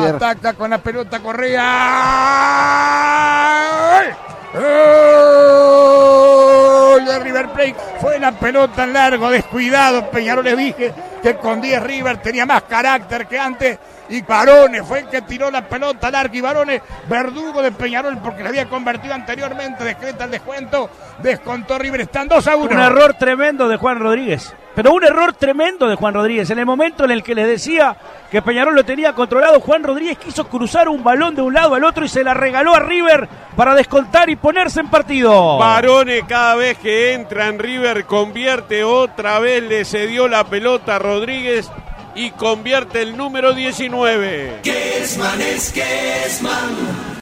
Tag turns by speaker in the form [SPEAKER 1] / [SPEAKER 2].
[SPEAKER 1] River.
[SPEAKER 2] Ataca con la pelota Correa. ¡Gol de River Plate! Fue la pelota en largo, descuidado. Peñarol, les dije que con 10 River tenía más carácter que antes. Y Barone fue el que tiró la pelota al arco. Y Barone, verdugo de Peñarol, porque le había convertido anteriormente. Decreta el descuento. Descontó River. Están 2-1.
[SPEAKER 3] Un error tremendo de Juan Rodríguez. Pero un error tremendo de Juan Rodríguez. En el momento en el que les decía que Peñarol lo tenía controlado, Juan Rodríguez quiso cruzar un balón de un lado al otro y se la regaló a River para descontar y ponerse en partido.
[SPEAKER 4] Barone, cada vez que entra en River, convierte otra vez, le cedió la pelota a Rodríguez y convierte el número 19.
[SPEAKER 5] Kessman es Kessman.